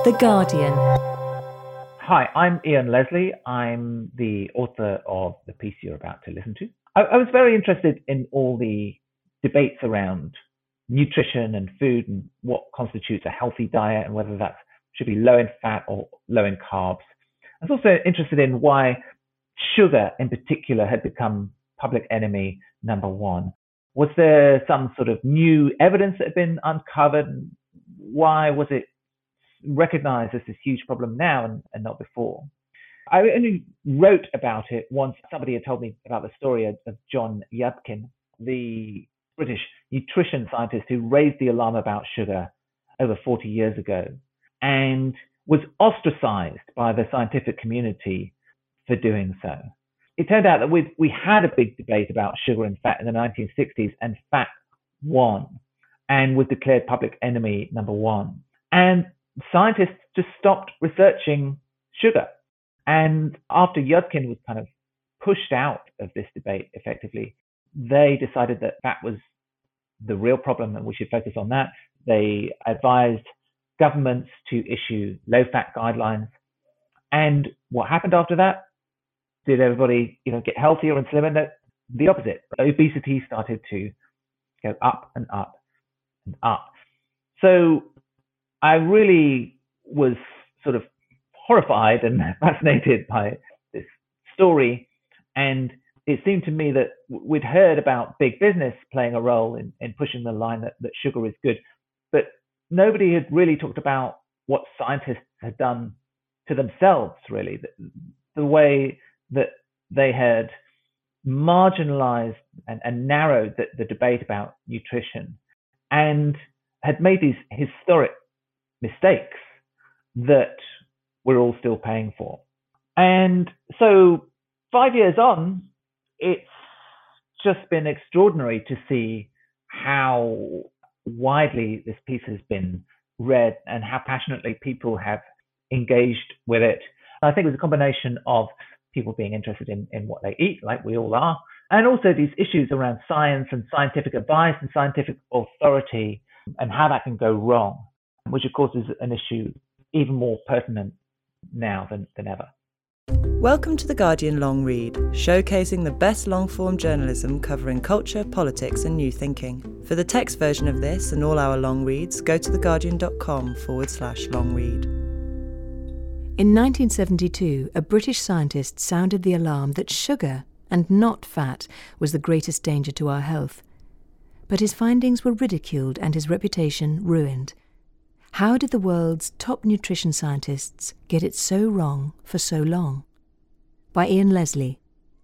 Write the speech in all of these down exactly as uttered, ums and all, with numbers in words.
The Guardian. Hi, I'm Ian Leslie. I'm the author of the piece you're about to listen to. I, I was very interested in all the debates around nutrition and food and what constitutes a healthy diet and whether that should be low in fat or low in carbs. I was also interested in why sugar in particular had become public enemy number one. Was there some sort of new evidence that had been uncovered? Why was it recognized as this huge problem now and, and not before? I only wrote about it once somebody had told me about the story of, of John Yudkin, the British nutrition scientist who raised the alarm about sugar over forty years ago and was ostracized by the scientific community for doing so. It turned out that we we had a big debate about sugar and fat in the nineteen sixties, and fat won and was declared public enemy number one. And scientists just stopped researching sugar. And after Yudkin was kind of pushed out of this debate effectively, they decided that fat was the real problem and we should focus on that. They advised governments to issue low-fat guidelines. And what happened after that? Did everybody, you know, get healthier and slimmer? No, the opposite. Obesity started to go up and up and up. So I really was sort of horrified and fascinated by this story. And it seemed to me that we'd heard about big business playing a role in, in pushing the line that, that sugar is good, but nobody had really talked about what scientists had done to themselves, really, the, the way that they had marginalized and, and narrowed the, the debate about nutrition and had made these historic mistakes that we're all still paying for. And so five years on, it's just been extraordinary to see how widely this piece has been read and how passionately people have engaged with it. I think it was a combination of people being interested in, in what they eat, like we all are, and also these issues around science and scientific advice and scientific authority and how that can go wrong, which of course is an issue even more pertinent now than, than ever. Welcome to The Guardian Long Read, showcasing the best long-form journalism covering culture, politics and new thinking. For the text version of this and all our long reads, go to theguardian.com forward slash long read. In nineteen seventy-two, a British scientist sounded the alarm that sugar, and not fat, was the greatest danger to our health. But his findings were ridiculed and his reputation ruined. How did the world's top nutrition scientists get it so wrong for so long? By Ian Leslie.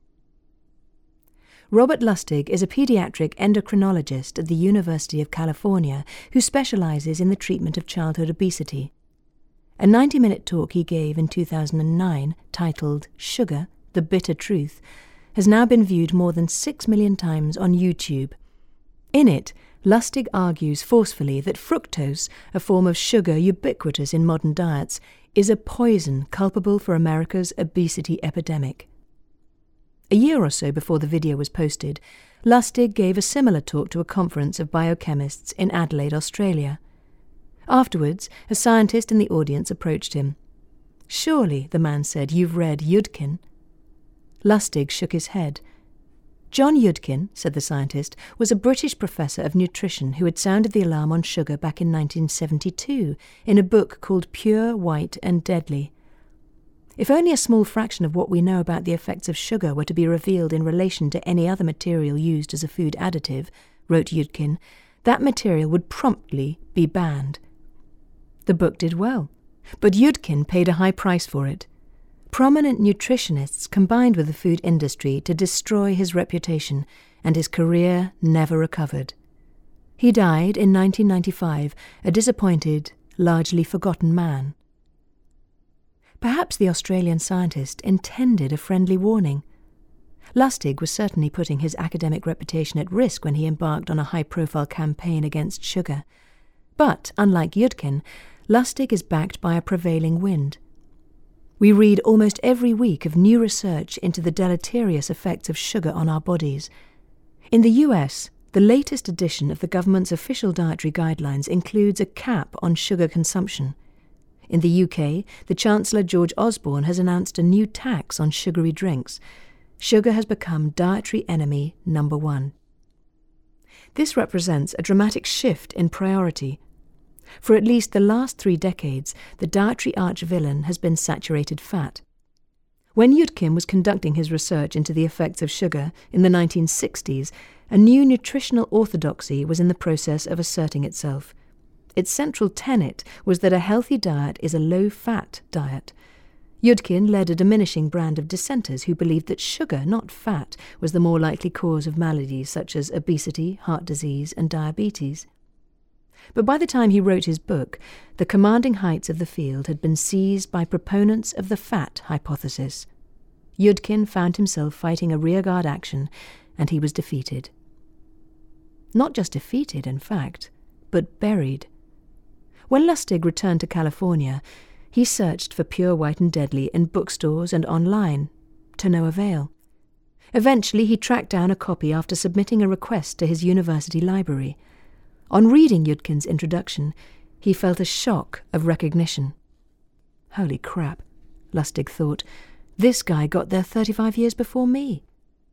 Robert Lustig is a paediatric endocrinologist at the University of California who specializes in the treatment of childhood obesity. A ninety-minute talk he gave in two thousand nine, titled Sugar, the Bitter Truth, has now been viewed more than six million times on YouTube. In it, Lustig argues forcefully that fructose, a form of sugar ubiquitous in modern diets, is a poison culpable for America's obesity epidemic. A year or so before the video was posted, Lustig gave a similar talk to a conference of biochemists in Adelaide, Australia. Afterwards, a scientist in the audience approached him. "Surely," the man said, "you've read Yudkin." Lustig shook his head. John Yudkin, said the scientist, was a British professor of nutrition who had sounded the alarm on sugar back in nineteen seventy-two in a book called Pure, White and Deadly. If only a small fraction of what we know about the effects of sugar were to be revealed in relation to any other material used as a food additive, wrote Yudkin, that material would promptly be banned. The book did well, but Yudkin paid a high price for it. Prominent nutritionists combined with the food industry to destroy his reputation, and his career never recovered. He died in nineteen ninety-five, a disappointed, largely forgotten man. Perhaps the Australian scientist intended a friendly warning. Lustig was certainly putting his academic reputation at risk when he embarked on a high-profile campaign against sugar. But, unlike Yudkin, Lustig is backed by a prevailing wind. We read almost every week of new research into the deleterious effects of sugar on our bodies. In the U S, the latest edition of the government's official dietary guidelines includes a cap on sugar consumption. In the U K, the Chancellor George Osborne has announced a new tax on sugary drinks. Sugar has become dietary enemy number one. This represents a dramatic shift in priority. For at least the last three decades, the dietary arch-villain has been saturated fat. When Yudkin was conducting his research into the effects of sugar in the nineteen sixties, a new nutritional orthodoxy was in the process of asserting itself. Its central tenet was that a healthy diet is a low-fat diet. Yudkin led a diminishing brand of dissenters who believed that sugar, not fat, was the more likely cause of maladies such as obesity, heart disease, and diabetes. But by the time he wrote his book, the commanding heights of the field had been seized by proponents of the fat hypothesis. Yudkin found himself fighting a rearguard action, and he was defeated. Not just defeated, in fact, but buried. When Lustig returned to California, he searched for Pure White and Deadly in bookstores and online, to no avail. Eventually he tracked down a copy after submitting a request to his university library. On reading Yudkin's introduction, he felt a shock of recognition. Holy crap, Lustig thought, this guy got there thirty-five years before me.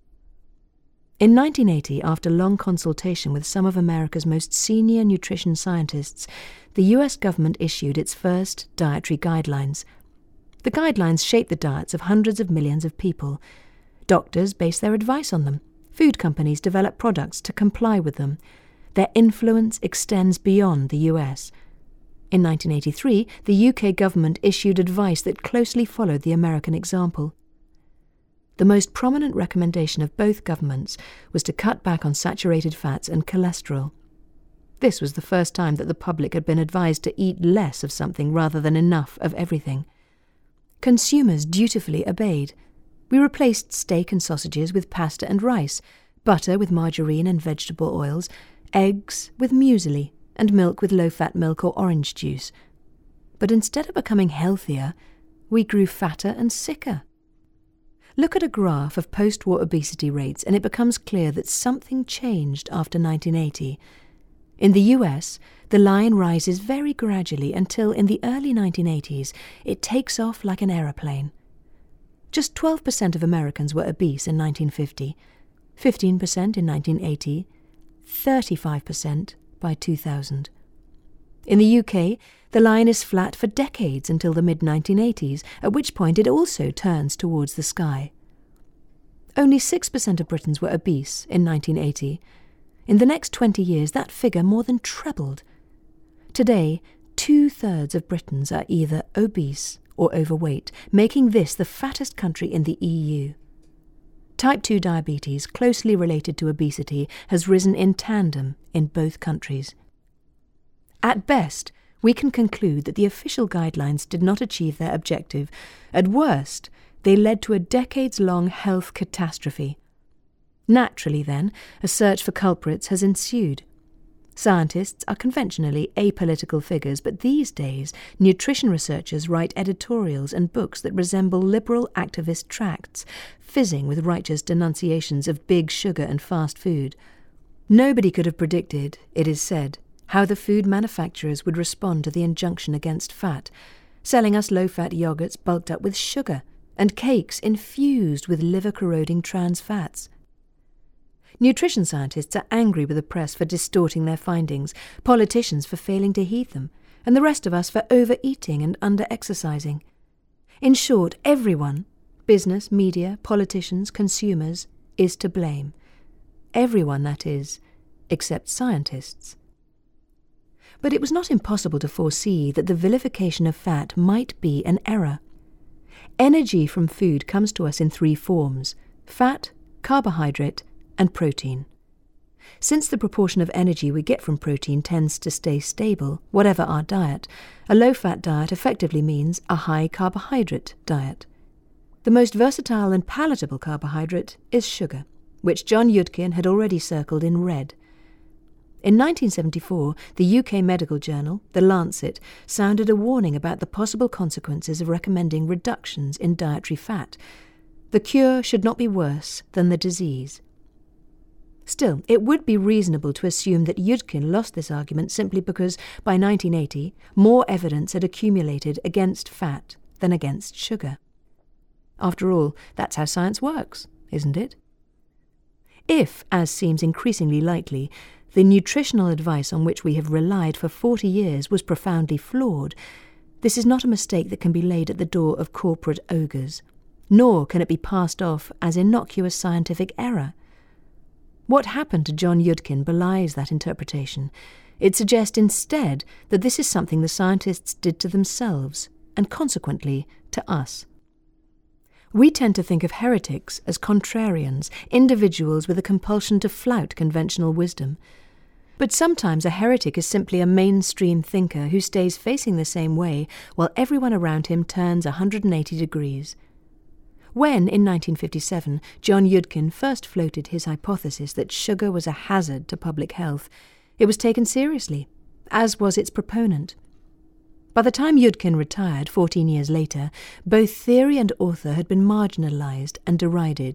In nineteen eighty, after long consultation with some of America's most senior nutrition scientists, the U S government issued its first dietary guidelines. The guidelines shape the diets of hundreds of millions of people. Doctors base their advice on them. Food companies develop products to comply with them. Their influence extends beyond the U S. In nineteen eighty-three, the U K government issued advice that closely followed the American example. The most prominent recommendation of both governments was to cut back on saturated fats and cholesterol. This was the first time that the public had been advised to eat less of something rather than enough of everything. Consumers dutifully obeyed. We replaced steak and sausages with pasta and rice, butter with margarine and vegetable oils, eggs with muesli, and milk with low-fat milk or orange juice. But instead of becoming healthier, we grew fatter and sicker. Look at a graph of post-war obesity rates and it becomes clear that something changed after nineteen eighty. In the U S, the line rises very gradually until in the early nineteen eighties it takes off like an aeroplane. Just twelve percent of Americans were obese in nineteen fifty, fifteen percent in nineteen eighty, thirty-five percent by two thousand. In the U K, the line is flat for decades until the mid nineteen eighties, at which point it also turns towards the sky. Only six percent of Britons were obese in nineteen eighty. In the next twenty years, that figure more than trebled. Today, two-thirds of Britons are either obese or overweight, making this the fattest country in the E U. Type two diabetes, closely related to obesity, has risen in tandem in both countries. At best, we can conclude that the official guidelines did not achieve their objective. At worst, they led to a decades-long health catastrophe. Naturally, then, a search for culprits has ensued. Scientists are conventionally apolitical figures, but these days nutrition researchers write editorials and books that resemble liberal activist tracts, fizzing with righteous denunciations of big sugar and fast food. Nobody could have predicted, it is said, how the food manufacturers would respond to the injunction against fat, selling us low-fat yogurts bulked up with sugar and cakes infused with liver-corroding trans fats. Nutrition scientists are angry with the press for distorting their findings, politicians for failing to heed them, and the rest of us for overeating and under-exercising. In short, everyone, business, media, politicians, consumers, is to blame. Everyone, that is, except scientists. But it was not impossible to foresee that the vilification of fat might be an error. Energy from food comes to us in three forms: fat, carbohydrate, and protein. Since the proportion of energy we get from protein tends to stay stable, whatever our diet, a low-fat diet effectively means a high-carbohydrate diet. The most versatile and palatable carbohydrate is sugar, which John Yudkin had already circled in red. In nineteen seventy-four, the U K medical journal, The Lancet, sounded a warning about the possible consequences of recommending reductions in dietary fat. The cure should not be worse than the disease. Still, it would be reasonable to assume that Yudkin lost this argument simply because, by nineteen eighty, more evidence had accumulated against fat than against sugar. After all, that's how science works, isn't it? If, as seems increasingly likely, the nutritional advice on which we have relied for forty years was profoundly flawed, this is not a mistake that can be laid at the door of corporate ogres, nor can it be passed off as innocuous scientific error. What happened to John Yudkin belies that interpretation. It suggests instead that this is something the scientists did to themselves, and consequently to us. We tend to think of heretics as contrarians, individuals with a compulsion to flout conventional wisdom. But sometimes a heretic is simply a mainstream thinker who stays facing the same way while everyone around him turns one hundred eighty degrees. When, in nineteen fifty-seven, John Yudkin first floated his hypothesis that sugar was a hazard to public health, it was taken seriously, as was its proponent. By the time Yudkin retired fourteen years later, both theory and author had been marginalised and derided.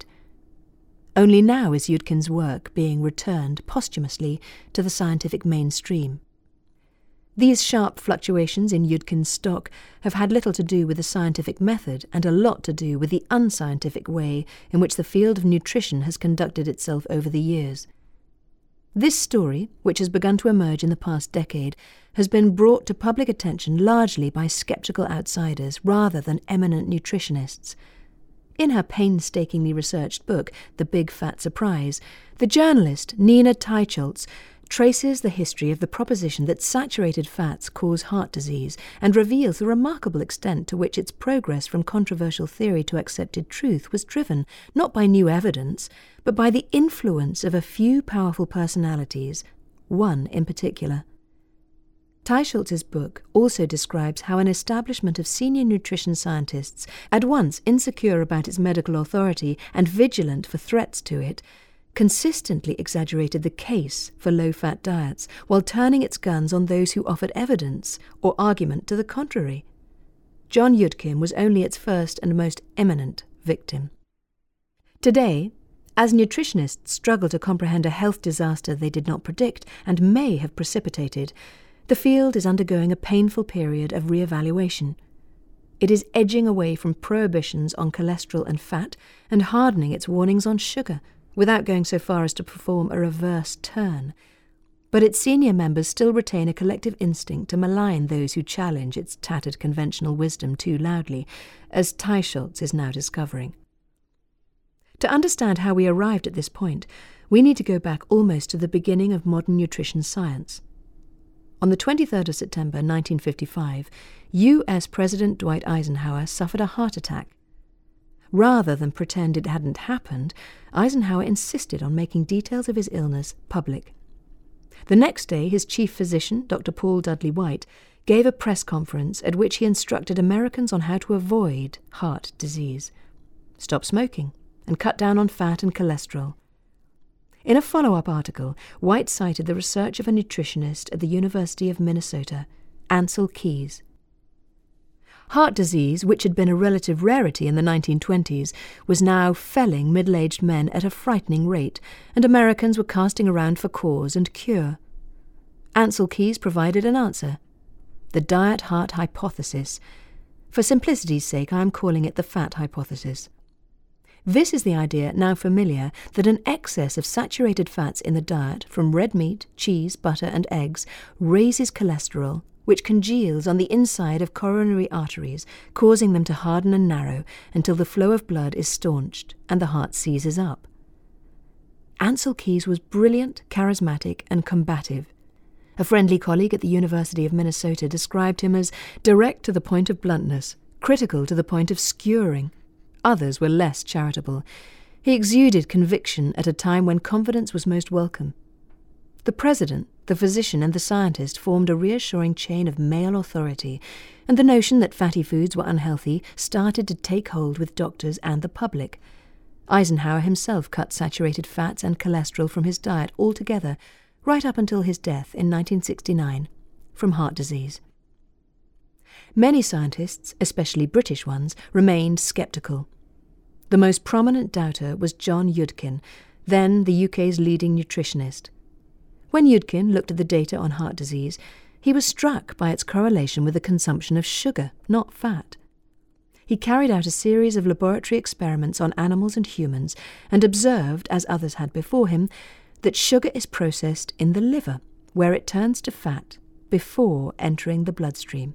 Only now is Yudkin's work being returned posthumously to the scientific mainstream. These sharp fluctuations in Yudkin's stock have had little to do with the scientific method and a lot to do with the unscientific way in which the field of nutrition has conducted itself over the years. This story, which has begun to emerge in the past decade, has been brought to public attention largely by sceptical outsiders rather than eminent nutritionists. In her painstakingly researched book, The Big Fat Surprise, the journalist Nina Teicholz traces the history of the proposition that saturated fats cause heart disease and reveals the remarkable extent to which its progress from controversial theory to accepted truth was driven not by new evidence, but by the influence of a few powerful personalities, one in particular. Teicholz's book also describes how an establishment of senior nutrition scientists, at once insecure about its medical authority and vigilant for threats to it, consistently exaggerated the case for low-fat diets while turning its guns on those who offered evidence or argument to the contrary. John Yudkin was only its first and most eminent victim. Today, as nutritionists struggle to comprehend a health disaster they did not predict and may have precipitated, the field is undergoing a painful period of re-evaluation. It is edging away from prohibitions on cholesterol and fat and hardening its warnings on sugar, without going so far as to perform a reverse turn. But its senior members still retain a collective instinct to malign those who challenge its tattered conventional wisdom too loudly, as Teicholz is now discovering. To understand how we arrived at this point, we need to go back almost to the beginning of modern nutrition science. On the twenty-third of September nineteen fifty-five, U S President Dwight Eisenhower suffered a heart attack. Rather than pretend it hadn't happened, Eisenhower insisted on making details of his illness public. The next day, his chief physician, Doctor Paul Dudley White, gave a press conference at which he instructed Americans on how to avoid heart disease. Stop smoking and cut down on fat and cholesterol. In a follow-up article, White cited the research of a nutritionist at the University of Minnesota, Ancel Keys. Heart disease, which had been a relative rarity in the nineteen twenties, was now felling middle-aged men at a frightening rate, and Americans were casting around for cause and cure. Ancel Keys provided an answer: the diet-heart hypothesis. For simplicity's sake, I am calling it the fat hypothesis. This is the idea, now familiar, that an excess of saturated fats in the diet from red meat, cheese, butter and eggs raises cholesterol, which congeals on the inside of coronary arteries, causing them to harden and narrow until the flow of blood is staunched and the heart seizes up. Ancel Keys was brilliant, charismatic and combative. A friendly colleague at the University of Minnesota described him as direct to the point of bluntness, critical to the point of skewering. Others were less charitable. He exuded conviction at a time when confidence was most welcome. The president, the physician and the scientist formed a reassuring chain of male authority, and the notion that fatty foods were unhealthy started to take hold with doctors and the public. Eisenhower himself cut saturated fats and cholesterol from his diet altogether, right up until his death in nineteen sixty-nine, from heart disease. Many scientists, especially British ones, remained sceptical. The most prominent doubter was John Yudkin, then the U K's leading nutritionist. When Yudkin looked at the data on heart disease, he was struck by its correlation with the consumption of sugar, not fat. He carried out a series of laboratory experiments on animals and humans and observed, as others had before him, that sugar is processed in the liver, where it turns to fat before entering the bloodstream.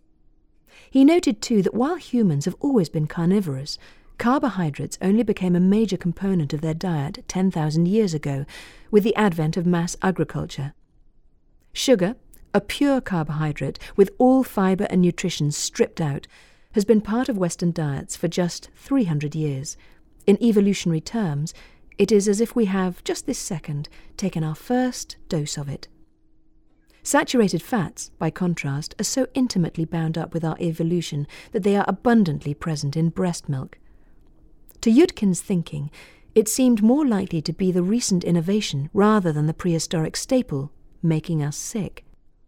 He noted too that while humans have always been carnivorous, carbohydrates only became a major component of their diet ten thousand years ago with the advent of mass agriculture. Sugar, a pure carbohydrate with all fibre and nutrition stripped out, has been part of Western diets for just three hundred years. In evolutionary terms, it is as if we have, just this second, taken our first dose of it. Saturated fats, by contrast, are so intimately bound up with our evolution that they are abundantly present in breast milk. To Yudkin's thinking, it seemed more likely to be the recent innovation rather than the prehistoric staple making us sick.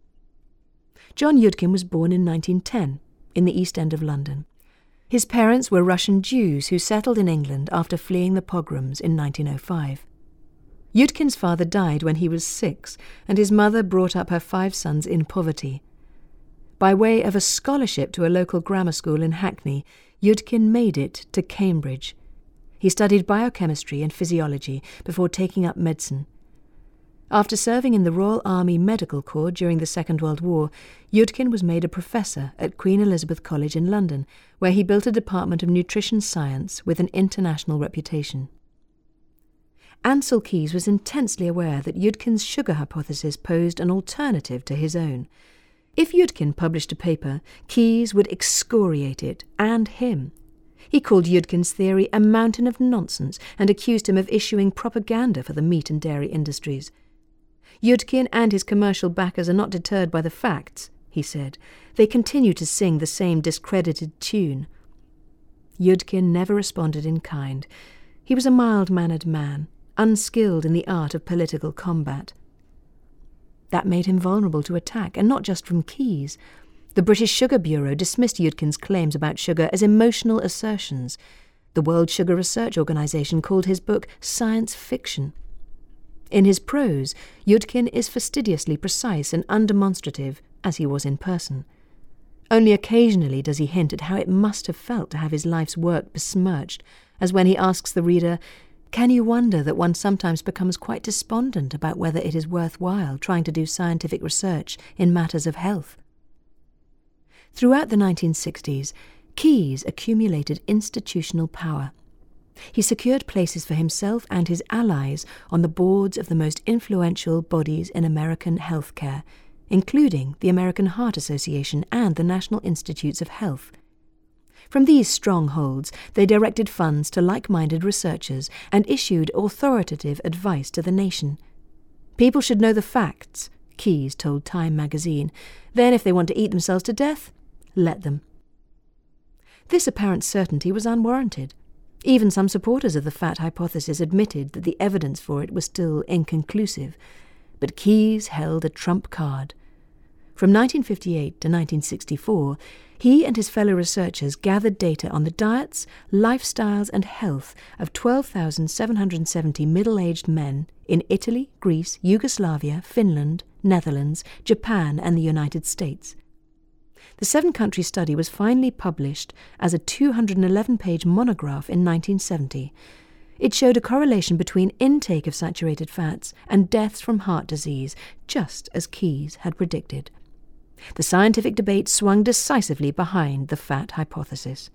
John Yudkin was born in nineteen ten, in the East End of London. His parents were Russian Jews who settled in England after fleeing the pogroms in nineteen oh five. Yudkin's father died when he was six, and his mother brought up her five sons in poverty. By way of a scholarship to a local grammar school in Hackney, Yudkin made it to Cambridge. He studied biochemistry and physiology before taking up medicine. After serving in the Royal Army Medical Corps during the Second World War, Yudkin was made a professor at Queen Elizabeth College in London, where he built a department of nutrition science with an international reputation. Ansel Keys was intensely aware that Yudkin's sugar hypothesis posed an alternative to his own. If Yudkin published a paper, Keys would excoriate it and him. He called Yudkin's theory a mountain of nonsense and accused him of issuing propaganda for the meat and dairy industries. Yudkin and his commercial backers are not deterred by the facts, he said. They continue to sing the same discredited tune. Yudkin never responded in kind. He was a mild-mannered man, unskilled in the art of political combat. That made him vulnerable to attack, and not just from Keys. The British Sugar Bureau dismissed Yudkin's claims about sugar as emotional assertions. The World Sugar Research Organization called his book science fiction. In his prose, Yudkin is fastidiously precise and undemonstrative, as he was in person. Only occasionally does he hint at how it must have felt to have his life's work besmirched, as when he asks the reader, "Can you wonder that one sometimes becomes quite despondent about whether it is worthwhile trying to do scientific research in matters of health?" Throughout the nineteen sixties, Keys accumulated institutional power. He secured places for himself and his allies on the boards of the most influential bodies in American healthcare, including the American Heart Association and the National Institutes of Health. From these strongholds, they directed funds to like-minded researchers and issued authoritative advice to the nation. People should know the facts, Keys told Time magazine. Then, if they want to eat themselves to death, let them. This apparent certainty was unwarranted. Even some supporters of the fat hypothesis admitted that the evidence for it was still inconclusive. But Keys held a trump card. From nineteen fifty-eight to nineteen sixty-four, he and his fellow researchers gathered data on the diets, lifestyles and health of twelve thousand seven hundred seventy middle-aged men in Italy, Greece, Yugoslavia, Finland, Netherlands, Japan and the United States. The seven-country study was finally published as a two hundred eleven page monograph in nineteen seventy. It showed a correlation between intake of saturated fats and deaths from heart disease, just as Keys had predicted. The scientific debate swung decisively behind the fat hypothesis.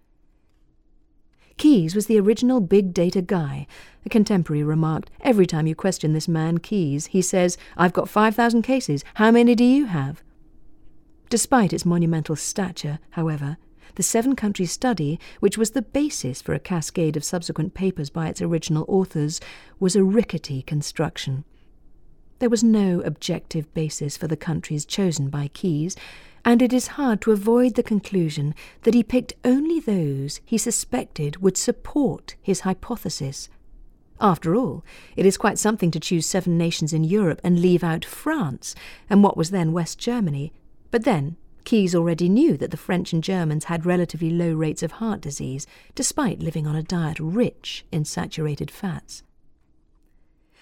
Keys was the original big data guy. A contemporary remarked, "Every time you question this man Keys, he says, 'I've got five thousand cases. How many do you have?'" Despite its monumental stature, however, the seven-country study, which was the basis for a cascade of subsequent papers by its original authors, was a rickety construction. There was no objective basis for the countries chosen by Keys, and it is hard to avoid the conclusion that he picked only those he suspected would support his hypothesis. After all, it is quite something to choose seven nations in Europe and leave out France and what was then West Germany. But then, Keys already knew that the French and Germans had relatively low rates of heart disease, despite living on a diet rich in saturated fats.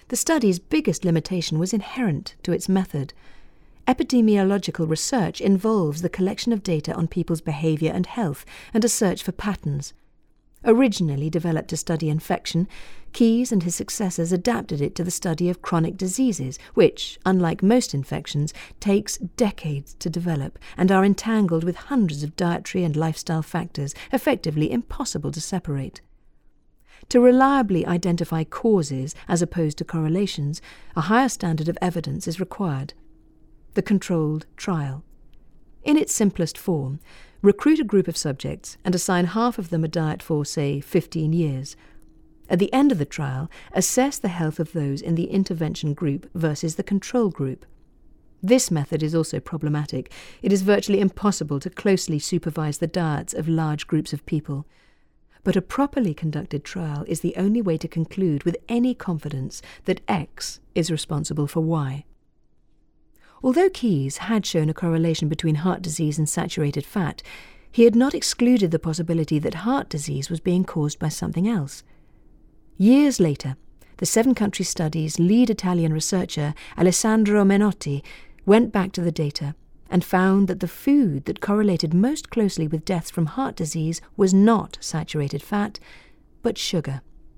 The study's biggest limitation was inherent to its method. Epidemiological research involves the collection of data on people's behaviour and health and a search for patterns. Originally developed to study infection, Keyes and his successors adapted it to the study of chronic diseases, which, unlike most infections, takes decades to develop and are entangled with hundreds of dietary and lifestyle factors, effectively impossible to separate. To reliably identify causes as opposed to correlations, a higher standard of evidence is required. The controlled trial. In its simplest form, recruit a group of subjects and assign half of them a diet for, say, fifteen years. At the end of the trial, assess the health of those in the intervention group versus the control group. This method is also problematic. It is virtually impossible to closely supervise the diets of large groups of people. But a properly conducted trial is the only way to conclude with any confidence that X is responsible for Y. Although Keyes had shown a correlation between heart disease and saturated fat, he had not excluded the possibility that heart disease was being caused by something else. Years later, the seven-country study's lead Italian researcher, Alessandro Menotti, went back to the data and found that the food that correlated most closely with deaths from heart disease was not saturated fat, but sugar.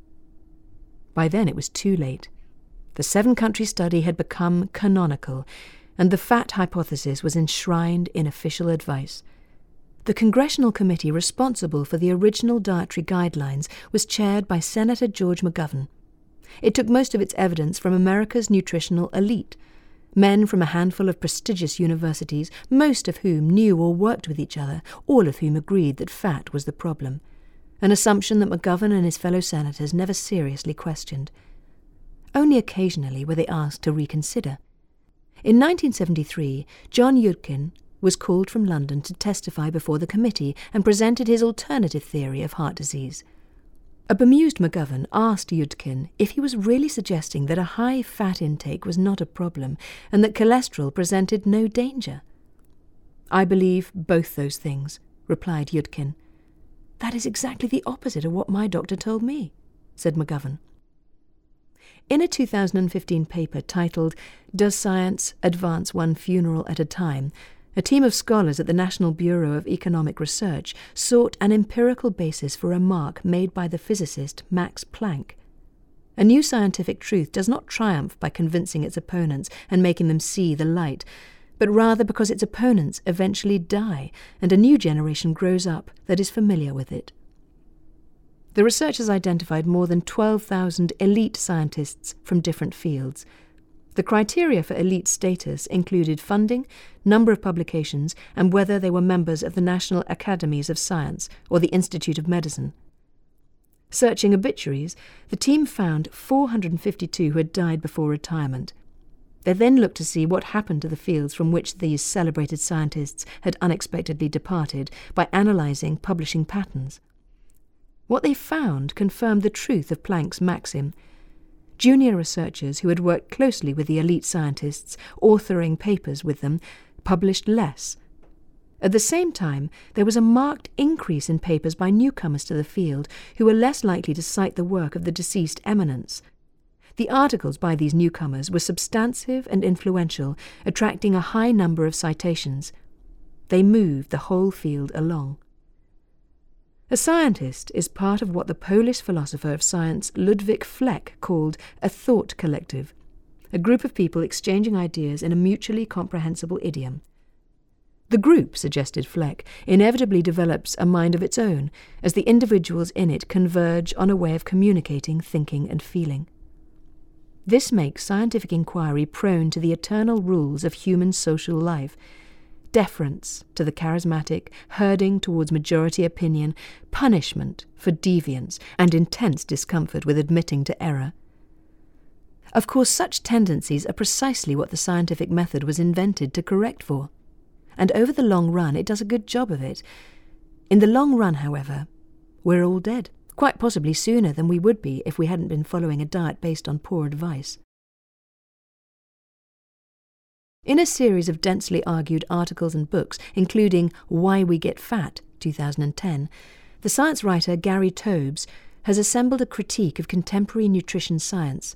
By then it was too late. The seven-country study had become canonical, and the fat hypothesis was enshrined in official advice. The congressional committee responsible for the original dietary guidelines was chaired by Senator George McGovern. It took most of its evidence from America's nutritional elite, men from a handful of prestigious universities, most of whom knew or worked with each other, all of whom agreed that fat was the problem, an assumption that McGovern and his fellow senators never seriously questioned. Only occasionally were they asked to reconsider. In nineteen seventy-three, John Yudkin was called from London to testify before the committee and presented his alternative theory of heart disease. A bemused McGovern asked Yudkin if he was really suggesting that a high fat intake was not a problem and that cholesterol presented no danger. "I believe both those things," replied Yudkin. "That is exactly the opposite of what my doctor told me," said McGovern. In a two thousand fifteen paper titled "Does Science Advance One Funeral at a Time?", a team of scholars at the National Bureau of Economic Research sought an empirical basis for a remark made by the physicist Max Planck. A new scientific truth does not triumph by convincing its opponents and making them see the light, but rather because its opponents eventually die and a new generation grows up that is familiar with it. The researchers identified more than twelve thousand elite scientists from different fields. The criteria for elite status included funding, number of publications, and whether they were members of the National Academies of Science or the Institute of Medicine. Searching obituaries, the team found four hundred fifty-two who had died before retirement. They then looked to see what happened to the fields from which these celebrated scientists had unexpectedly departed by analysing publishing patterns. What they found confirmed the truth of Planck's maxim. Junior researchers who had worked closely with the elite scientists, authoring papers with them, published less. At the same time, there was a marked increase in papers by newcomers to the field who were less likely to cite the work of the deceased eminence. The articles by these newcomers were substantive and influential, attracting a high number of citations. They moved the whole field along. A scientist is part of what the Polish philosopher of science Ludwik Fleck called a thought collective, a group of people exchanging ideas in a mutually comprehensible idiom. The group, suggested Fleck, inevitably develops a mind of its own, as the individuals in it converge on a way of communicating, thinking, and feeling. This makes scientific inquiry prone to the eternal rules of human social life: deference to the charismatic, herding towards majority opinion, punishment for deviance, and intense discomfort with admitting to error. Of course, such tendencies are precisely what the scientific method was invented to correct for, and over the long run it does a good job of it. In the long run, however, we're all dead, quite possibly sooner than we would be if we hadn't been following a diet based on poor advice. In a series of densely argued articles and books, including Why We Get Fat, two thousand ten, the science writer Gary Taubes has assembled a critique of contemporary nutrition science,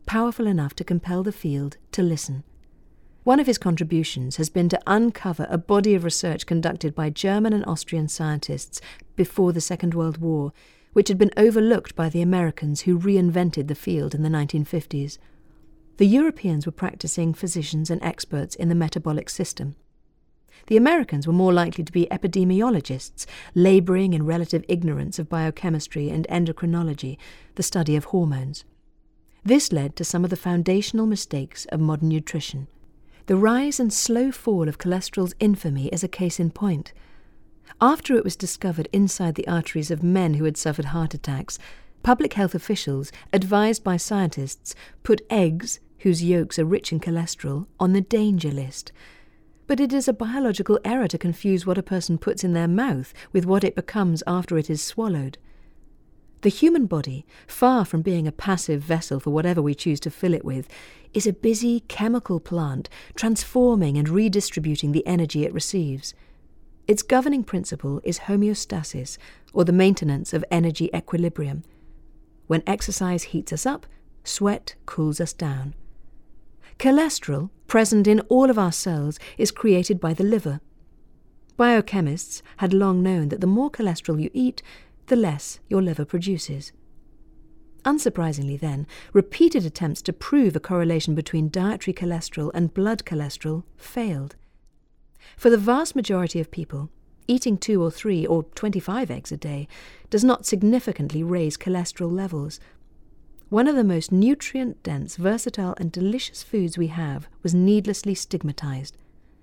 powerful enough to compel the field to listen. One of his contributions has been to uncover a body of research conducted by German and Austrian scientists before the Second World War, which had been overlooked by the Americans who reinvented the field in the nineteen fifties. The Europeans were practicing physicians and experts in the metabolic system. The Americans were more likely to be epidemiologists, labouring in relative ignorance of biochemistry and endocrinology, the study of hormones. This led to some of the foundational mistakes of modern nutrition. The rise and slow fall of cholesterol's infamy is a case in point. After it was discovered inside the arteries of men who had suffered heart attacks, public health officials, advised by scientists, put eggs, whose yolks are rich in cholesterol, on the danger list. But it is a biological error to confuse what a person puts in their mouth with what it becomes after it is swallowed. The human body, far from being a passive vessel for whatever we choose to fill it with, is a busy chemical plant, transforming and redistributing the energy it receives. Its governing principle is homeostasis, or the maintenance of energy equilibrium. When exercise heats us up, sweat cools us down. Cholesterol, present in all of our cells, is created by the liver. Biochemists had long known that the more cholesterol you eat, the less your liver produces. Unsurprisingly then, repeated attempts to prove a correlation between dietary cholesterol and blood cholesterol failed. For the vast majority of people, eating two or three or twenty-five eggs a day does not significantly raise cholesterol levels. One of the most nutrient-dense, versatile and delicious foods we have was needlessly stigmatized.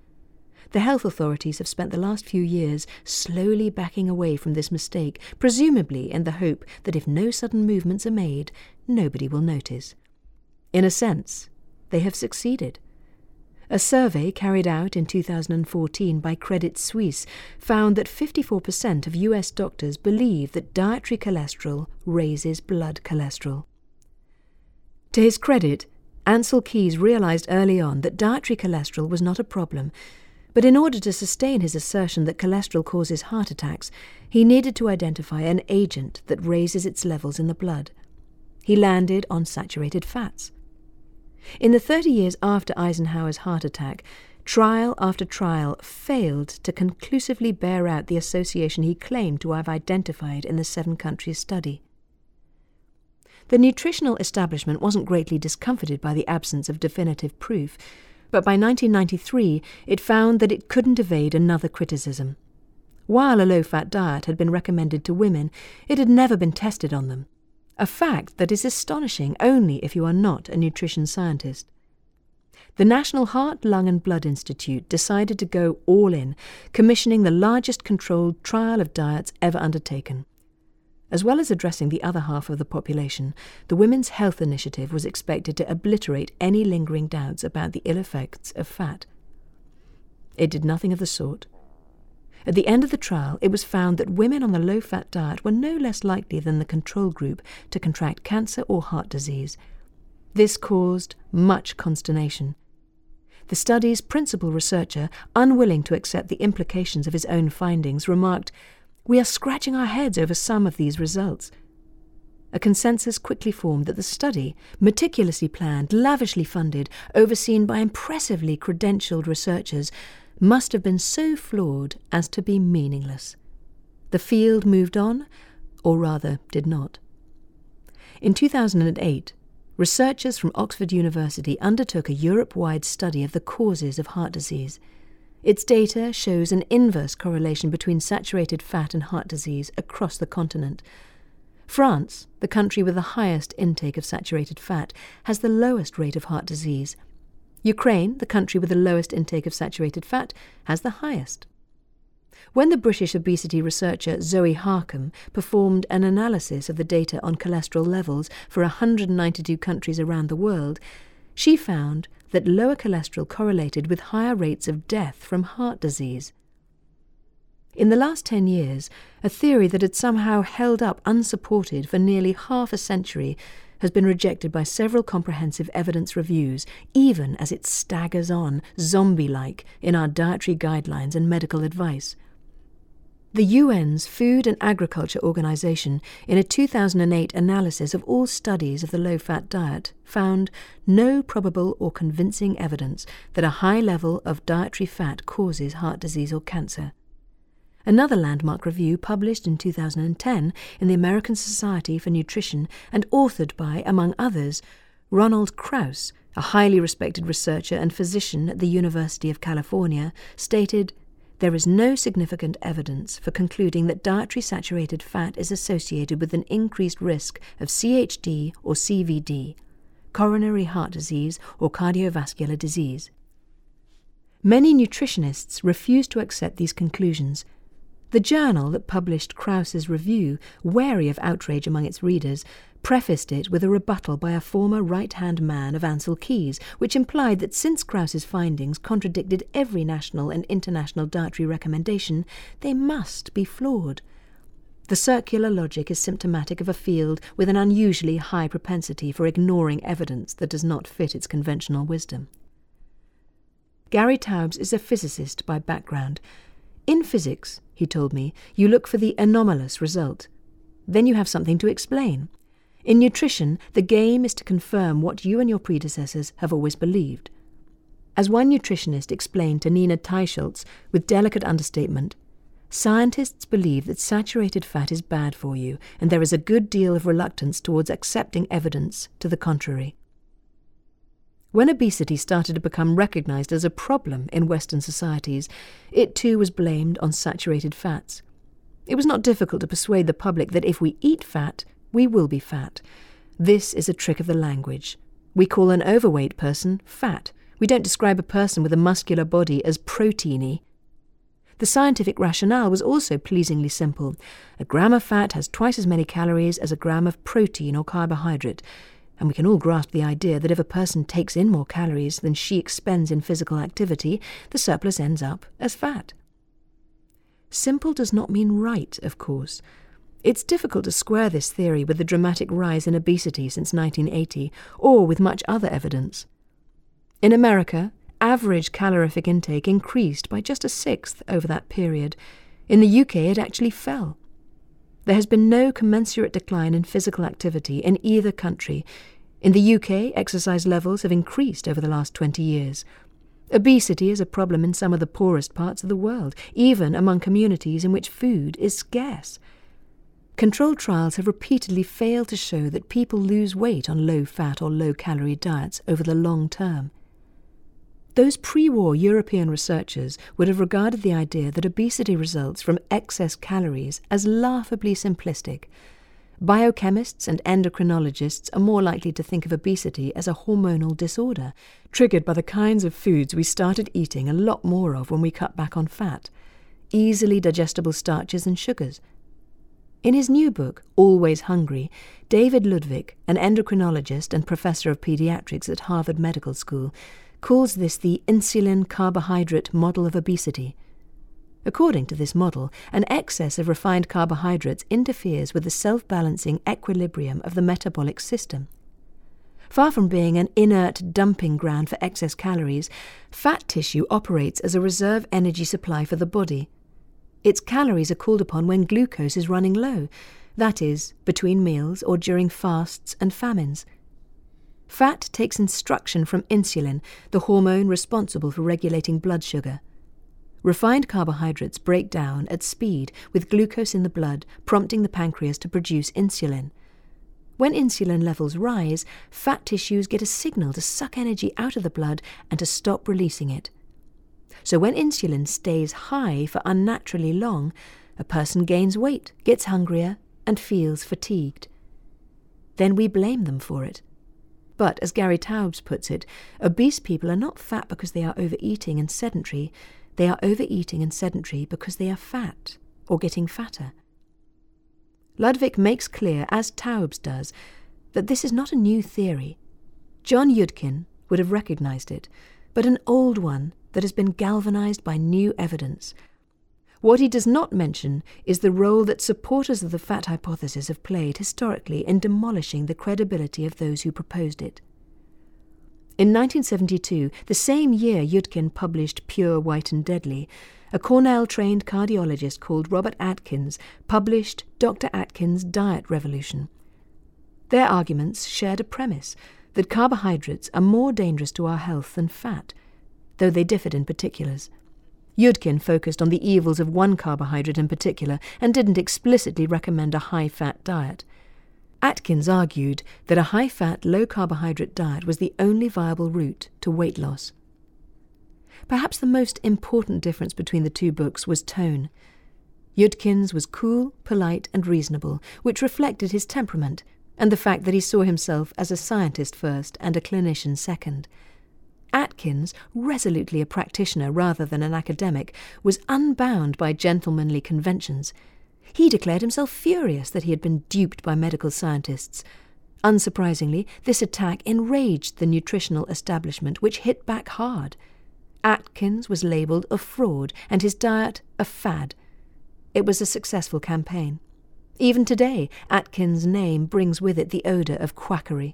The health authorities have spent the last few years slowly backing away from this mistake, presumably in the hope that if no sudden movements are made, nobody will notice. In a sense, they have succeeded. A survey carried out in two thousand fourteen by Credit Suisse found that fifty-four percent of U S doctors believe that dietary cholesterol raises blood cholesterol. To his credit, Ancel Keys realized early on that dietary cholesterol was not a problem, but in order to sustain his assertion that cholesterol causes heart attacks, he needed to identify an agent that raises its levels in the blood. He landed on saturated fats. In the thirty years after Eisenhower's heart attack, trial after trial failed to conclusively bear out the association he claimed to have identified in the seven-country study. The nutritional establishment wasn't greatly discomfited by the absence of definitive proof, but by nineteen ninety-three it found that it couldn't evade another criticism. While a low-fat diet had been recommended to women, it had never been tested on them, a fact that is astonishing only if you are not a nutrition scientist. The National Heart, Lung and Blood Institute decided to go all in, commissioning the largest controlled trial of diets ever undertaken. As well as addressing the other half of the population, the Women's Health Initiative was expected to obliterate any lingering doubts about the ill effects of fat. It did nothing of the sort. At the end of the trial, it was found that women on the low-fat diet were no less likely than the control group to contract cancer or heart disease. This caused much consternation. The study's principal researcher, unwilling to accept the implications of his own findings, remarked, "We are scratching our heads over some of these results." A consensus quickly formed that the study, meticulously planned, lavishly funded, overseen by impressively credentialed researchers, must have been so flawed as to be meaningless. The field moved on, or rather did not. In two thousand eight, researchers from Oxford University undertook a Europe-wide study of the causes of heart disease. Its data shows an inverse correlation between saturated fat and heart disease across the continent. France, the country with the highest intake of saturated fat, has the lowest rate of heart disease. Ukraine, the country with the lowest intake of saturated fat, has the highest. When the British obesity researcher Zoe Harcombe performed an analysis of the data on cholesterol levels for one hundred ninety-two countries around the world, she found that lower cholesterol correlated with higher rates of death from heart disease. In the last ten years, a theory that had somehow held up unsupported for nearly half a century has been rejected by several comprehensive evidence reviews, even as it staggers on, zombie-like, in our dietary guidelines and medical advice. The U N's Food and Agriculture Organization, in a two thousand eight analysis of all studies of the low-fat diet, found no probable or convincing evidence that a high level of dietary fat causes heart disease or cancer. Another landmark review published in two thousand ten in the American Society for Nutrition and authored by, among others, Ronald Krauss, a highly respected researcher and physician at the University of California, stated, "There is no significant evidence for concluding that dietary saturated fat is associated with an increased risk of C H D or C V D, coronary heart disease or cardiovascular disease." Many nutritionists refuse to accept these conclusions. The journal that published Krauss's review, wary of outrage among its readers, prefaced it with a rebuttal by a former right-hand man of Ancel Keys, which implied that since Krauss's findings contradicted every national and international dietary recommendation, they must be flawed. The circular logic is symptomatic of a field with an unusually high propensity for ignoring evidence that does not fit its conventional wisdom. Gary Taubes is a physicist by background. In physics, he told me, you look for the anomalous result. Then you have something to explain. In nutrition, the game is to confirm what you and your predecessors have always believed. As one nutritionist explained to Nina Teicholz with delicate understatement, scientists believe that saturated fat is bad for you, and there is a good deal of reluctance towards accepting evidence to the contrary. When obesity started to become recognized as a problem in Western societies, it too was blamed on saturated fats. It was not difficult to persuade the public that if we eat fat, we will be fat. This is a trick of the language. We call an overweight person fat. We don't describe a person with a muscular body as proteiny. The scientific rationale was also pleasingly simple. A gram of fat has twice as many calories as a gram of protein or carbohydrate, and we can all grasp the idea that if a person takes in more calories than she expends in physical activity, the surplus ends up as fat. Simple does not mean right, of course. It's difficult to square this theory with the dramatic rise in obesity since nineteen eighty, or with much other evidence. In America, average calorific intake increased by just a sixth over that period. In the U K, it actually fell. There has been no commensurate decline in physical activity in either country. In the U K, exercise levels have increased over the last twenty years. Obesity is a problem in some of the poorest parts of the world, even among communities in which food is scarce. Controlled trials have repeatedly failed to show that people lose weight on low-fat or low-calorie diets over the long term. Those pre-war European researchers would have regarded the idea that obesity results from excess calories as laughably simplistic. Biochemists and endocrinologists are more likely to think of obesity as a hormonal disorder, triggered by the kinds of foods we started eating a lot more of when we cut back on fat, easily digestible starches and sugars. In his new book, Always Hungry, David Ludwig, an endocrinologist and professor of pediatrics at Harvard Medical School, calls this the insulin-carbohydrate model of obesity. According to this model, an excess of refined carbohydrates interferes with the self-balancing equilibrium of the metabolic system. Far from being an inert dumping ground for excess calories, fat tissue operates as a reserve energy supply for the body. Its calories are called upon when glucose is running low, that is, between meals or during fasts and famines. Fat takes instruction from insulin, the hormone responsible for regulating blood sugar. Refined carbohydrates break down at speed with glucose in the blood, prompting the pancreas to produce insulin. When insulin levels rise, fat tissues get a signal to suck energy out of the blood and to stop releasing it. So when insulin stays high for unnaturally long, a person gains weight, gets hungrier, and feels fatigued. Then we blame them for it. But, as Gary Taubes puts it, obese people are not fat because they are overeating and sedentary. They are overeating and sedentary because they are fat, or getting fatter. Ludwig makes clear, as Taubes does, that this is not a new theory. John Yudkin would have recognized it, but an old one that has been galvanized by new evidence. What he does not mention is the role that supporters of the fat hypothesis have played historically in demolishing the credibility of those who proposed it. In nineteen seventy-two, the same year Yudkin published Pure, White and Deadly, a Cornell-trained cardiologist called Robert Atkins published Doctor Atkins' Diet Revolution. Their arguments shared a premise that carbohydrates are more dangerous to our health than fat, though they differed in particulars. Yudkin focused on the evils of one carbohydrate in particular and didn't explicitly recommend a high-fat diet. Atkins argued that a high-fat, low-carbohydrate diet was the only viable route to weight loss. Perhaps the most important difference between the two books was tone. Yudkin's was cool, polite, and reasonable, which reflected his temperament and the fact that he saw himself as a scientist first and a clinician second. Atkins, resolutely a practitioner rather than an academic, was unbound by gentlemanly conventions. He declared himself furious that he had been duped by medical scientists. Unsurprisingly, this attack enraged the nutritional establishment, which hit back hard. Atkins was labelled a fraud and his diet a fad. It was a successful campaign. Even today, Atkins' name brings with it the odour of quackery.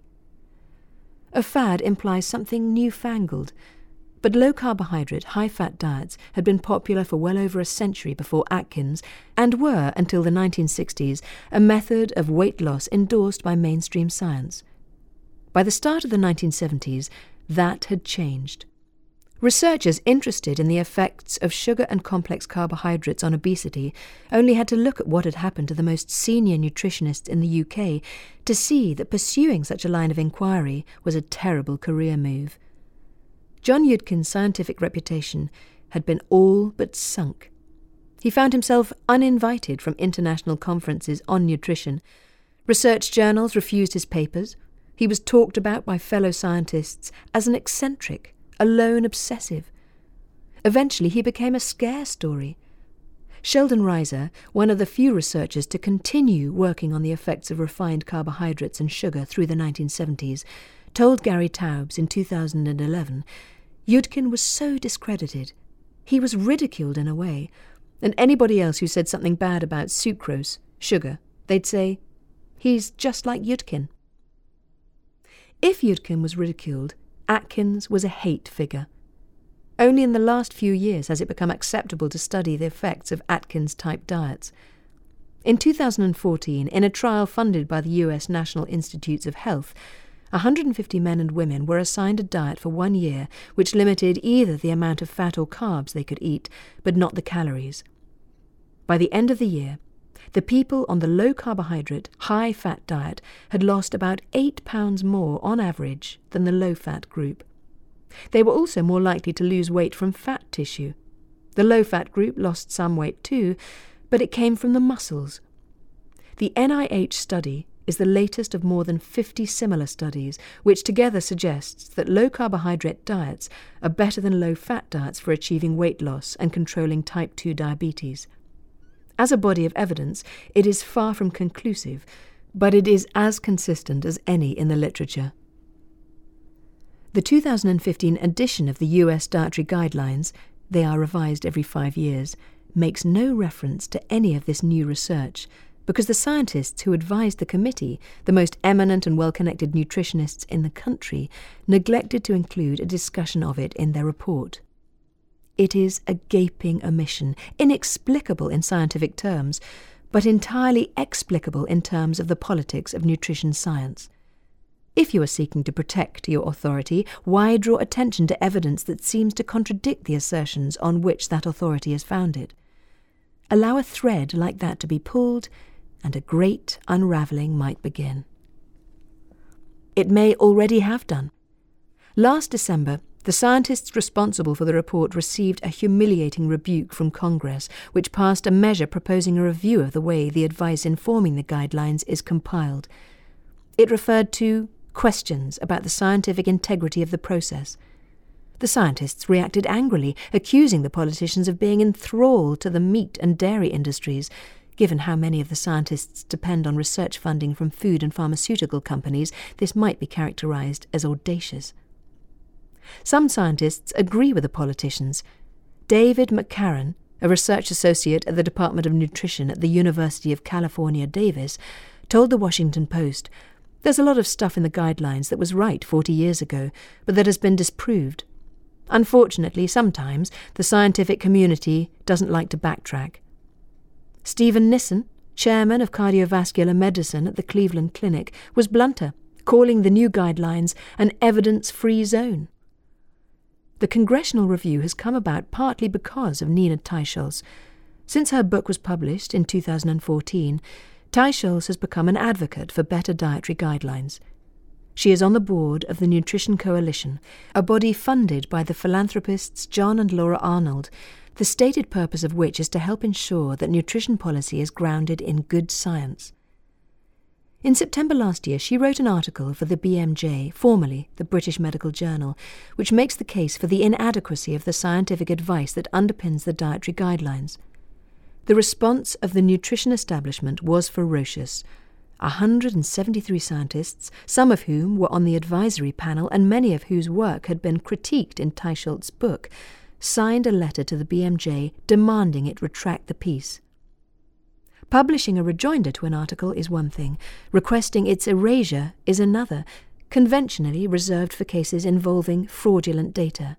A fad implies something newfangled, but low-carbohydrate, high-fat diets had been popular for well over a century before Atkins and were, until the nineteen sixties, a method of weight loss endorsed by mainstream science. By the start of the nineteen seventies, that had changed. Researchers interested in the effects of sugar and complex carbohydrates on obesity only had to look at what had happened to the most senior nutritionists in the U K to see that pursuing such a line of inquiry was a terrible career move. John Yudkin's scientific reputation had been all but sunk. He found himself uninvited from international conferences on nutrition. Research journals refused his papers. He was talked about by fellow scientists as an eccentric, a lone obsessive. Eventually he became a scare story. Sheldon Reiser, one of the few researchers to continue working on the effects of refined carbohydrates and sugar through the nineteen seventies, told Gary Taubes in two thousand eleven, Yudkin was so discredited. He was ridiculed in a way, and anybody else who said something bad about sucrose, sugar, they'd say, he's just like Yudkin. If Yudkin was ridiculed, Atkins was a hate figure. Only in the last few years has it become acceptable to study the effects of Atkins-type diets. In two thousand fourteen, in a trial funded by the U S National Institutes of Health, one hundred fifty men and women were assigned a diet for one year which limited either the amount of fat or carbs they could eat, but not the calories. By the end of the year, the people on the low-carbohydrate, high-fat diet had lost about eight pounds more on average than the low-fat group. They were also more likely to lose weight from fat tissue. The low-fat group lost some weight too, but it came from the muscles. The N I H study is the latest of more than fifty similar studies, which together suggests that low-carbohydrate diets are better than low-fat diets for achieving weight loss and controlling type two diabetes. As a body of evidence, it is far from conclusive, but it is as consistent as any in the literature. The two thousand fifteen edition of the U S Dietary Guidelines, they are revised every five years, makes no reference to any of this new research, because the scientists who advised the committee, the most eminent and well-connected nutritionists in the country, neglected to include a discussion of it in their report. It is a gaping omission, inexplicable in scientific terms, but entirely explicable in terms of the politics of nutrition science. If you are seeking to protect your authority, why draw attention to evidence that seems to contradict the assertions on which that authority is founded? Allow a thread like that to be pulled, and a great unravelling might begin. It may already have done. Last December, the scientists responsible for the report received a humiliating rebuke from Congress, which passed a measure proposing a review of the way the advice informing the guidelines is compiled. It referred to questions about the scientific integrity of the process. The scientists reacted angrily, accusing the politicians of being enthralled to the meat and dairy industries. Given how many of the scientists depend on research funding from food and pharmaceutical companies, this might be characterized as audacious. Some scientists agree with the politicians. David McCarran, a research associate at the Department of Nutrition at the University of California, Davis, told the Washington Post, "There's a lot of stuff in the guidelines that was right forty years ago, but that has been disproved. Unfortunately, sometimes the scientific community doesn't like to backtrack. Stephen Nissen, chairman of cardiovascular medicine at the Cleveland Clinic, was blunter, calling the new guidelines an evidence-free zone. The Congressional Review has come about partly because of Nina Teicholz. Since her book was published in two thousand fourteen, Teicholz has become an advocate for better dietary guidelines. She is on the board of the Nutrition Coalition, a body funded by the philanthropists John and Laura Arnold, the stated purpose of which is to help ensure that nutrition policy is grounded in good science. In September last year, she wrote an article for the B M J, formerly the British Medical Journal, which makes the case for the inadequacy of the scientific advice that underpins the dietary guidelines. The response of the nutrition establishment was ferocious. one hundred seventy-three scientists, some of whom were on the advisory panel and many of whose work had been critiqued in Teicholz's book, signed a letter to the B M J demanding it retract the piece. Publishing a rejoinder to an article is one thing, requesting its erasure is another, conventionally reserved for cases involving fraudulent data.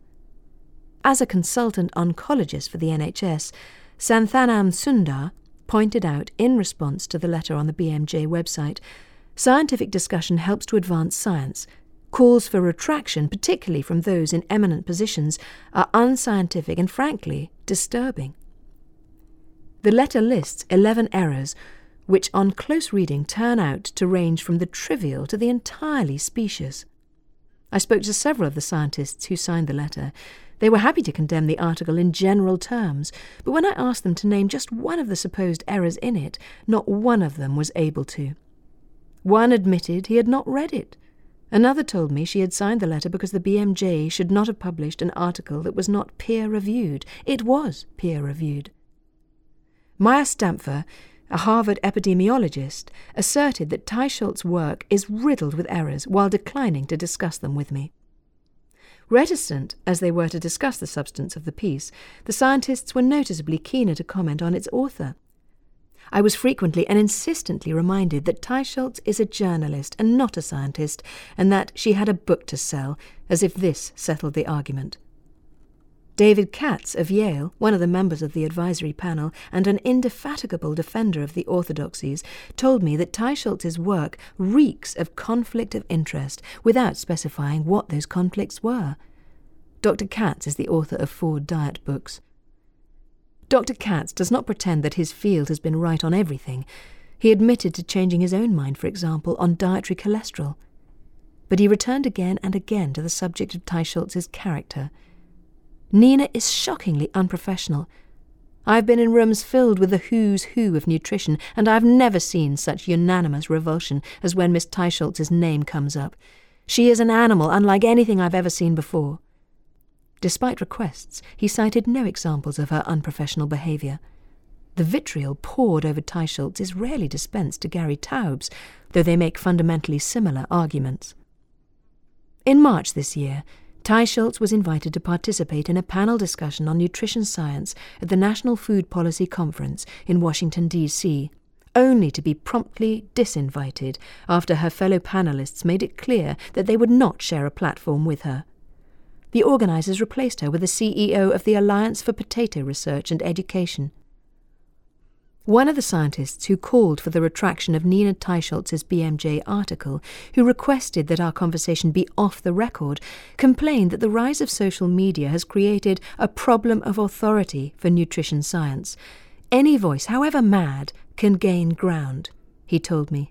As a consultant oncologist for the N H S, Santhanam Sundar pointed out, in response to the letter on the B M J website, scientific discussion helps to advance science. Calls for retraction, particularly from those in eminent positions, are unscientific and, frankly, disturbing. The letter lists eleven errors, which on close reading turn out to range from the trivial to the entirely specious. I spoke to several of the scientists who signed the letter. They were happy to condemn the article in general terms, but when I asked them to name just one of the supposed errors in it, not one of them was able to. One admitted he had not read it. Another told me she had signed the letter because the B M J should not have published an article that was not peer-reviewed. It was peer-reviewed. Maya Stampfer, a Harvard epidemiologist, asserted that Teicholz's work is riddled with errors while declining to discuss them with me. Reticent as they were to discuss the substance of the piece, the scientists were noticeably keener to comment on its author. I was frequently and insistently reminded that Teicholz is a journalist and not a scientist, and that she had a book to sell, as if this settled the argument. David Katz of Yale, one of the members of the advisory panel and an indefatigable defender of the orthodoxies, told me that Teicholz's work reeks of conflict of interest without specifying what those conflicts were. Doctor Katz is the author of four diet books. Doctor Katz does not pretend that his field has been right on everything. He admitted to changing his own mind, for example, on dietary cholesterol. But he returned again and again to the subject of Teicholz's character. Nina is shockingly unprofessional. I've been in rooms filled with the who's who of nutrition, and I've never seen such unanimous revulsion as when Miss Teicholz's name comes up. She is an animal unlike anything I've ever seen before. Despite requests, he cited no examples of her unprofessional behaviour. The vitriol poured over Teicholz is rarely dispensed to Gary Taubes, though they make fundamentally similar arguments. In March this year, Teicholz was invited to participate in a panel discussion on nutrition science at the National Food Policy Conference in Washington, D C, only to be promptly disinvited after her fellow panelists made it clear that they would not share a platform with her. The organisers replaced her with the C E O of the Alliance for Potato Research and Education. One of the scientists who called for the retraction of Nina Teicholz's B M J article, who requested that our conversation be off the record, complained that the rise of social media has created a problem of authority for nutrition science. Any voice, however mad, can gain ground, he told me.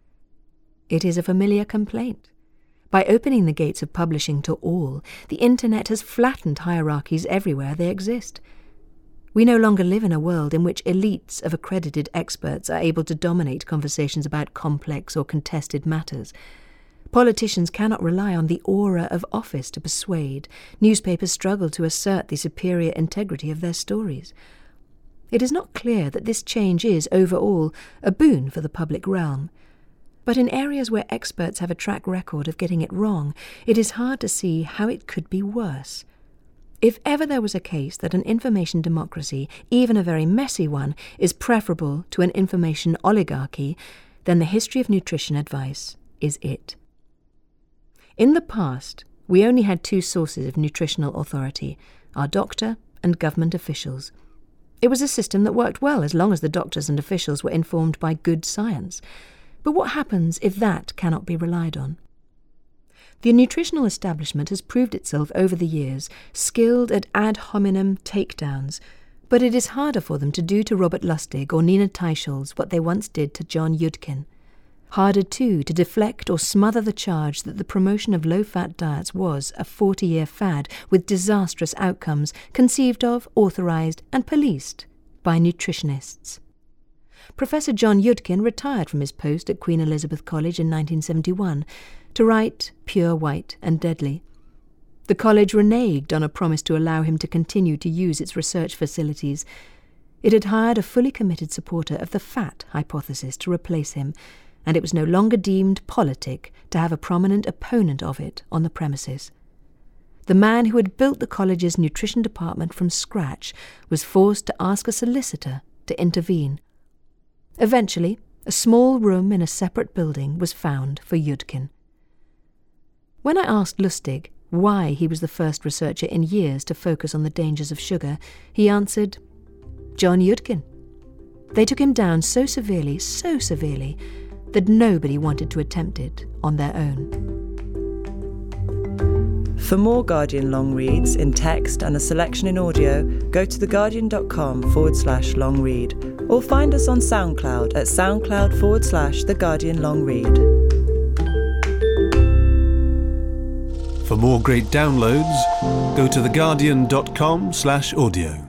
It is a familiar complaint. By opening the gates of publishing to all, the Internet has flattened hierarchies everywhere they exist. We no longer live in a world in which elites of accredited experts are able to dominate conversations about complex or contested matters. Politicians cannot rely on the aura of office to persuade. Newspapers struggle to assert the superior integrity of their stories. It is not clear that this change is, overall, a boon for the public realm. But in areas where experts have a track record of getting it wrong, it is hard to see how it could be worse. If ever there was a case that an information democracy, even a very messy one, is preferable to an information oligarchy, then the history of nutrition advice is it. In the past, We only had two sources of nutritional authority, our doctor and government officials. It was a system that worked well as long as the doctors and officials were informed by good science. But what happens if that cannot be relied on? The nutritional establishment has proved itself over the years skilled at ad hominem takedowns, but it is harder for them to do to Robert Lustig or Nina Teicholz what they once did to John Yudkin. Harder, too, to deflect or smother the charge that the promotion of low-fat diets was a forty-year fad with disastrous outcomes conceived of, authorised and policed by nutritionists. Professor John Yudkin retired from his post at Queen Elizabeth College in nineteen seventy-one to write Pure, White and Deadly. The college reneged on a promise to allow him to continue to use its research facilities. It had hired a fully committed supporter of the fat hypothesis to replace him, and it was no longer deemed politic to have a prominent opponent of it on the premises. The man who had built the college's nutrition department from scratch was forced to ask a solicitor to intervene. Eventually, a small room in a separate building was found for Yudkin. When I asked Lustig why he was the first researcher in years to focus on the dangers of sugar, he answered, John Yudkin. They took him down so severely, so severely, that nobody wanted to attempt it on their own. For more Guardian long reads in text and a selection in audio, go to theguardian.com forward slash long read or find us on SoundCloud at soundcloud forward slash The Guardian Long Read. For more great downloads, go to theguardian.com slash audio.